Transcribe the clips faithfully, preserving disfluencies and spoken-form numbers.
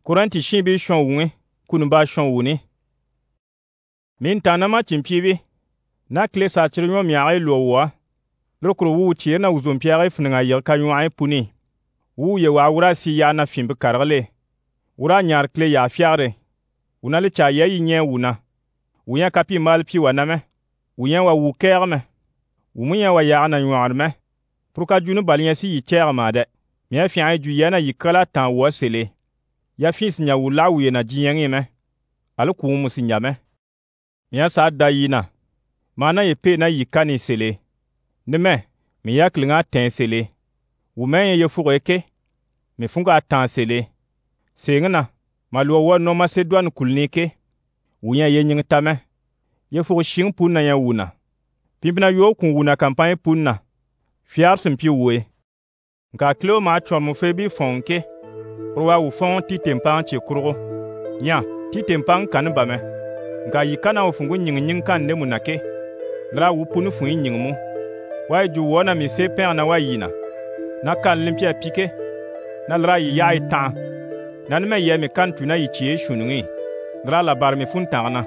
Kuranti shibi shon wune kunu ba shon wune. Min tanama chimpibi na klesa chirnyo miagai lowa. Lokro wu chir na uzum piagai fninga yirka yuai puni. Wu ye wa wura si ya na fimbi kargale. Wura nyar kle ya fiare. Unali cha ye yi nye wuna. Wuya kapi mal pi waname. Wuya wa wu kerme. Wumuya wa ya na yuarme. Pruka junu balien si yi chermade. Mia fiai ju yana yikala tan wa sele. Ya fils nya wula wuye na jiyengi me. Alu kuumu si nyame. Mia sa da yina. Mana ye pe na yikani sele. Neme, mi yak linga ten sele. Wumen ye fugo eke. Mi funga tan sele. Sengna, maluwa wa no Macedon kulnike. Wuya ye nying tame. Ye fugo shing punna ya wuna. Pimpina yo kun wuna kampanye punna. Fiar simpi wuwe. Nka kleo ma chwa mu febi fonke. Rwa wu fon ti tempan che kurgo. Nya, ti tempan kan bame. Nka yikana ufungu nying nying kan nemu nake. Nra wu punu fun nying mu. Wa ju wona mi se pen na wa yina. Na kan limpia pike. Na lra yi ya ita. Na me ye mi kan tuna yi chie shunungi. Nra la bar mi fun tangana.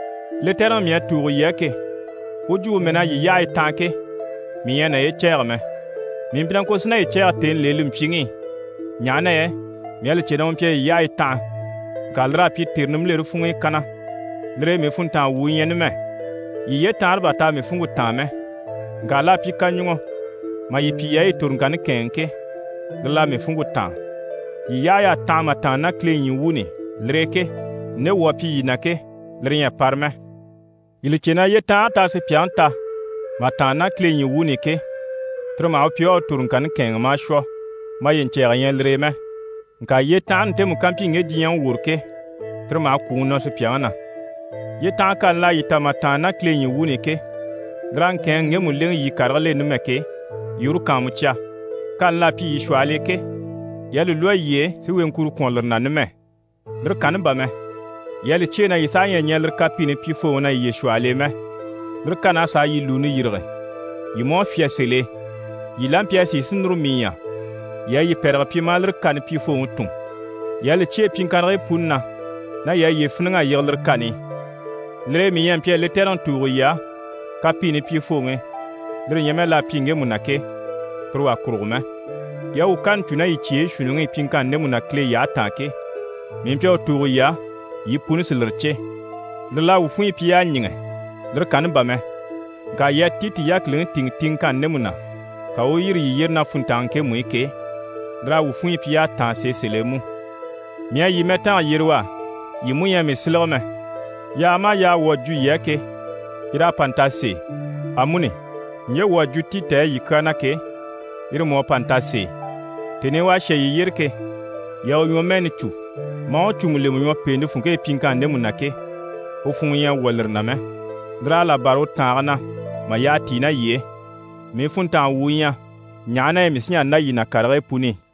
Le terrain mi aturu yeke. Oju mena yi ya ita ke. Mi yana ye cherme. Mi mpidan ko sina ye cher ten le limpingi. Nyana ye. Mi ale chedon pie ya ita. Kalra pi tirnum le rufungi kana. Lre mi fun tan wu yen me. Yi ye tan arba ta mi fungu tame. Gala pi kanyungo. Ma yi pi ye turngani kenke. Gala mi fungu tan. Yi ya ya tan ma tan na kle yin wuni. Lreke. Ne wa pi yinake. Lre ya parme. Ili chena ye tan ta se pianta. Ma tan na kle yin wuni ke. Troma o pio turngani keng ma shwa. Ma yin chere yen lre me. Nka ye tan te mu kampi nge diyan wurke. Troma ku no se piana. Ye tan kan la yita ma tan na kle yin wuni ke. Gran ken nge mu len yi karale nume ke. Yuru kamu cha. Kan la pi yi shwale ke. Yali lwa ye si wen kuru konler na nume. Lir kan ba me. Yali che na yisa yen yelir kapi ni pi fo na yi shwale me. Lir kan asa yi lu ni yirge. Yi mo fia sele. Yi lampia si sinru miya. Ya yi perga pi malir kan pi fo tung. Yali che pin kanre punna. Na ya yi fninga yirlir kani. Lre mi yen pia leteran turu ya. Kapi ni pi fo nge. Lre yeme la pinge munake. Pro akuruma. Ya u kan tuna yi chie shunungi pinkan ne munakle ya tanke. Mi pia turu ya. Yi punu silirche. Lre la u fun pi ya nyinge. Lre kan bame. Ga ya titi yak ling ting ting kan ne muna. Ka o yiri yi yir na funtanke muike. Dra wu fun pi ya tan se selemu. Mia yi metan yirwa. Yi mu ya mi silome. Ya ma ya waju yeke. Ira pantase. Amuni. Nye waju tite yi kanake. Ira mo pantase. Tene wa she yi yirke. Ya o yo menichu. Ma o chumule mu yo pende funke pinkan ne munake. O fun ya walir na me. Dra la baro tangana. Ma ya tina ye. Mi funtan wuya. Nyana e misinya na yi na karare puni.